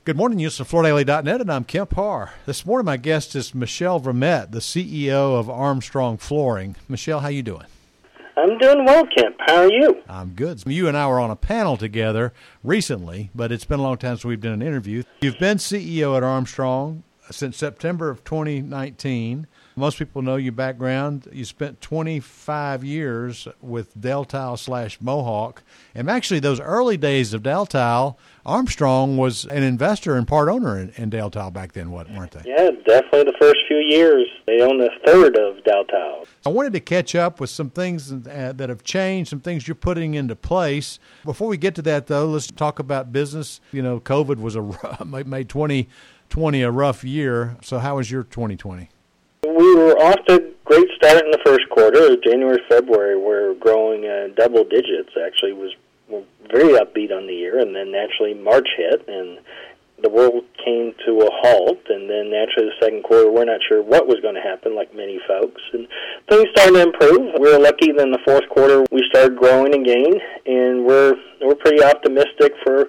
Good morning, HoustonFloorDaily.net, and I'm Kemp Harr. This morning, my guest is Michelle Vermette, the CEO of Armstrong Flooring. Michelle, how you doing? I'm doing well, Kemp. How are you? I'm good. You and I were on a panel together recently, but it's been a long time since we've done an interview. You've been CEO at Armstrong since September of 2019. Most people know your background. You spent 25 years with Deltile/Mohawk. And actually, those early days of Deltile, Armstrong was an investor and part owner in Deltile back then, weren't they? Yeah, definitely the first few years. They owned a third of Deltile. I wanted to catch up with some things that have changed, some things you're putting into place. Before we get to that, though, let's talk about business. You know, COVID was made 2020 a rough year. So how was your 2020? We were off to a great start in the first quarter. January, February, we're growing double digits. Actually, we're very upbeat on the year, and then naturally March hit, and the world came to a halt. And then naturally the second quarter, we're not sure what was going to happen, like many folks. And things started to improve. We were lucky. Then the fourth quarter, we started growing again, and we're pretty optimistic for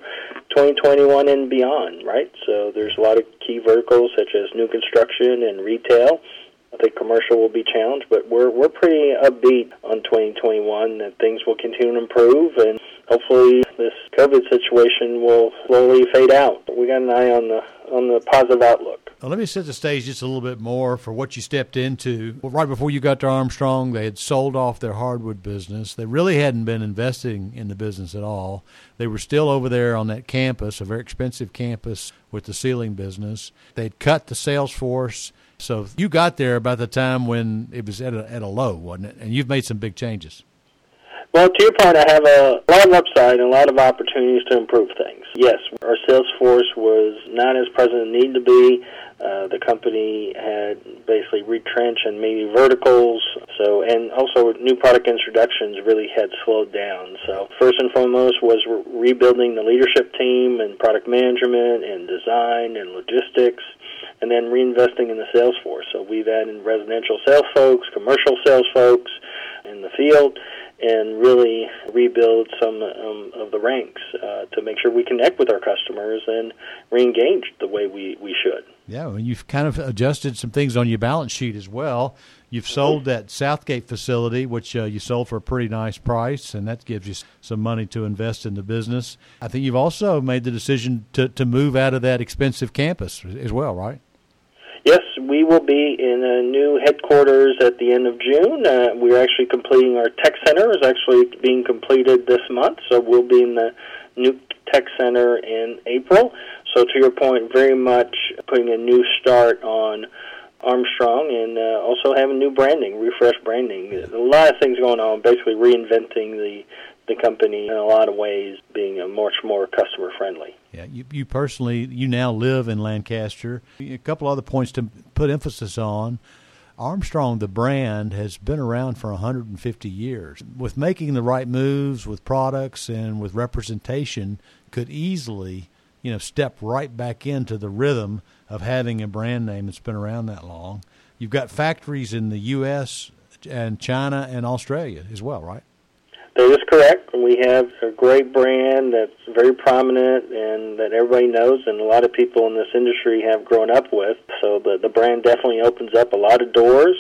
2021 and beyond. Right. So there's a lot of key verticals such as new construction and retail. I think commercial will be challenged, but we're pretty upbeat on 2021 that things will continue to improve, and hopefully this COVID situation will slowly fade out. We got an eye on the positive outlook. Well, let me set the stage just a little bit more for what you stepped into. Well, right before you got to Armstrong, they had sold off their hardwood business. They really hadn't been investing in the business at all. They were still over there on that campus, a very expensive campus with the ceiling business. They'd cut the sales force. So you got there about the time when it was at a low, wasn't it? And you've made some big changes. Well, to your point, I have a lot of upside and a lot of opportunities to improve things. Yes, our sales force was not as present as it needed to be. The company had basically retrenched in maybe verticals, and also new product introductions really had slowed down. So first and foremost was rebuilding the leadership team and product management and design and logistics, and then reinvesting in the sales force. So we've added residential sales folks, commercial sales folks in the field, and really rebuild some of the ranks to make sure we connect with our customers and re-engage the way we should. Yeah, well, you've kind of adjusted some things on your balance sheet as well. You've sold that Southgate facility, which you sold for a pretty nice price, and that gives you some money to invest in the business. I think you've also made the decision to move out of that expensive campus as well, right? Yes, we will be in a new headquarters at the end of June. We're actually completing our tech center. It's actually being completed this month, so we'll be in the new tech center in April. So to your point, very much putting a new start on Armstrong and also having new branding, refreshed branding. A lot of things going on, basically reinventing the company in a lot of ways, being much more customer-friendly. Yeah, you personally, you now live in Lancaster. A couple other points to put emphasis on. Armstrong, the brand, has been around for 150 years. With making the right moves with products and with representation, could easily, step right back into the rhythm of having a brand name that's been around that long. You've got factories in the U.S. and China and Australia as well, right? That is correct. We have a great brand that's very prominent and that everybody knows, and a lot of people in this industry have grown up with. So the brand definitely opens up a lot of doors.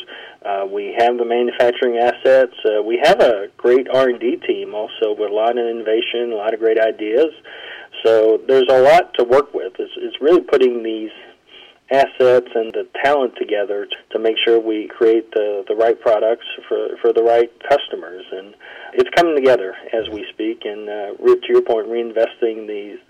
We have the manufacturing assets. We have a great R&D team also with a lot of innovation, a lot of great ideas. So there's a lot to work with. It's really putting these assets and the talent together to make sure we create the right products for the right customers, and it's coming together as we speak. And to your point, reinvesting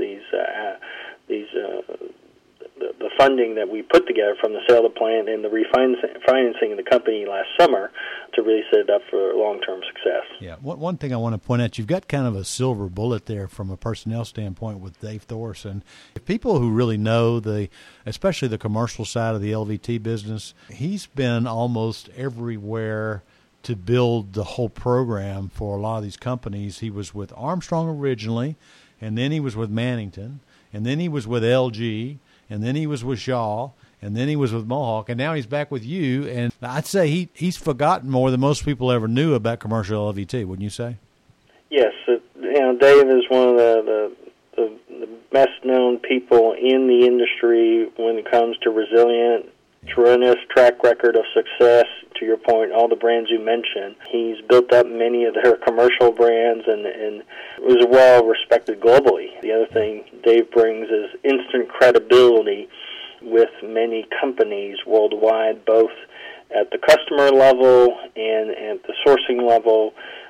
the funding that we put together from the sale of the plant and the refinancing of the company last summer to really set it up for long-term success. Yeah, one thing I want to point out, you've got kind of a silver bullet there from a personnel standpoint with Dave Thorson. If people who really know especially the commercial side of the LVT business, he's been almost everywhere to build the whole program for a lot of these companies. He was with Armstrong originally, and then he was with Mannington, and then he was with LG, and then he was with Shaw, and then he was with Mohawk, and now he's back with you. And I'd say he's forgotten more than most people ever knew about commercial LVT, wouldn't you say? Yes. Dave is one of the best-known people in the industry when it comes to resilient, tremendous track record of success. To your point, all the brands you mentioned, he's built up many of their commercial brands and was well respected globally. The other thing Dave brings is instant credibility with many companies worldwide, both at the customer level and at the sourcing level.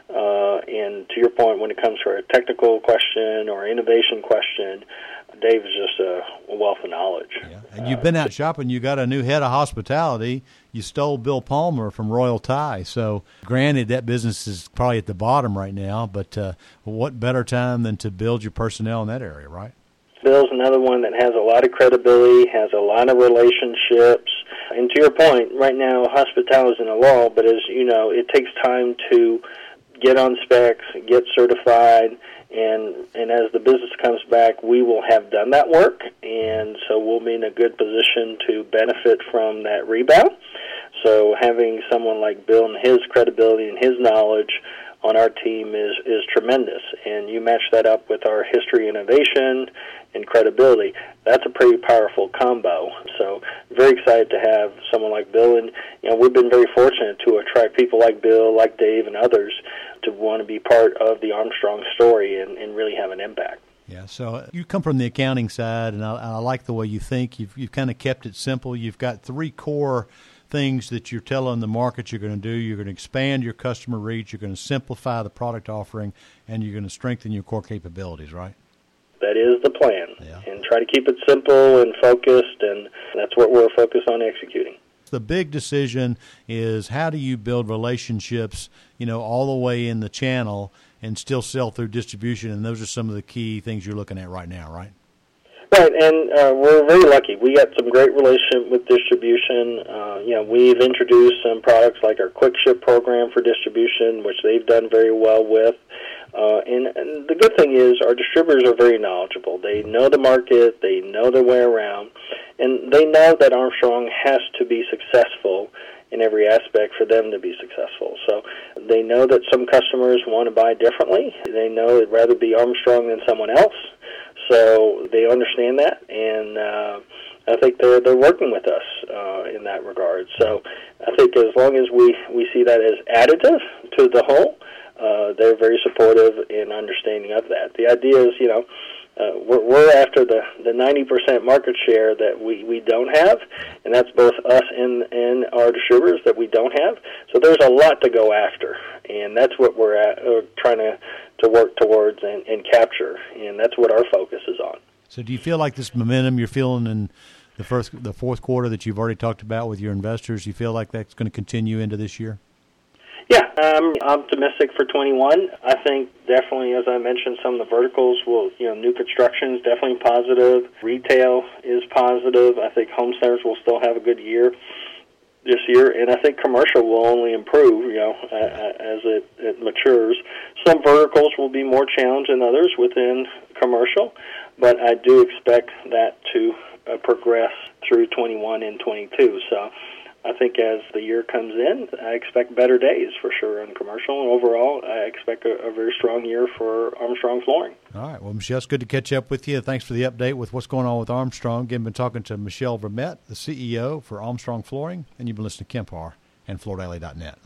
And to your point, when it comes to a technical question or innovation question, Dave is just a wealth of knowledge. Yeah. And you've been out shopping. You got a new head of hospitality. You stole Bill Palmer from Royal Thai. So granted, that business is probably at the bottom right now, but what better time than to build your personnel in that area, right? Bill's another one that has a lot of credibility, has a lot of relationships. And to your point, right now, hospitality is in a lull, but as you know, it takes time to get on specs, get certified, and as the business comes back, we will have done that work, and so we'll be in a good position to benefit from that rebound. So having someone like Bill and his credibility and his knowledge on our team is tremendous, and you match that up with our history, innovation, and credibility. That's a pretty powerful combo. So very excited to have someone like Bill, and we've been very fortunate to attract people like Bill, like Dave, and others to want to be part of the Armstrong story and really have an impact. Yeah, so you come from the accounting side, and I like the way you think. You've kind of kept it simple. You've got three core things that you're telling the market you're going to do. You're going to expand your customer reach, you're going to simplify the product offering, and you're going to strengthen your core capabilities, right? That is the plan, yeah. And try to keep it simple and focused, and that's what we're focused on executing. The big decision is how do you build relationships, all the way in the channel and still sell through distribution, and those are some of the key things you're looking at right now, right? Right, and we're very lucky. We got some great relationship with distribution. We've introduced some products like our Quick Ship program for distribution, which they've done very well with. And the good thing is our distributors are very knowledgeable. They know the market, they know their way around, and they know that Armstrong has to be successful in every aspect for them to be successful. So they know that some customers want to buy differently. They know they'd rather be Armstrong than someone else. So they understand that, and I think they're working with us in that regard. So I think as long as we see that as additive to the whole, they're very supportive in understanding of that. The idea is, we're after the 90% market share that we don't have, and that's both us and our distributors that we don't have. So there's a lot to go after, and that's what we're trying to work towards and capture, and that's what our focus is on. So do you feel like this momentum you're feeling in the fourth quarter that you've already talked about with your investors, you feel like that's going to continue into this year? Yeah, I'm optimistic for 21. I think definitely, as I mentioned, some of the verticals will, new construction is definitely positive. Retail is positive. I think home centers will still have a good year this year, and I think commercial will only improve, as it matures. Some verticals will be more challenged than others within commercial, but I do expect that to progress through 21 and 22. So I think as the year comes in, I expect better days for sure in commercial. And overall, I expect a very strong year for Armstrong Flooring. All right. Well, Michelle, it's good to catch up with you. Thanks for the update with what's going on with Armstrong. Again, been talking to Michelle Vermette, the CEO for Armstrong Flooring, and you've been listening to Kemp Harr and FloorDaily.net.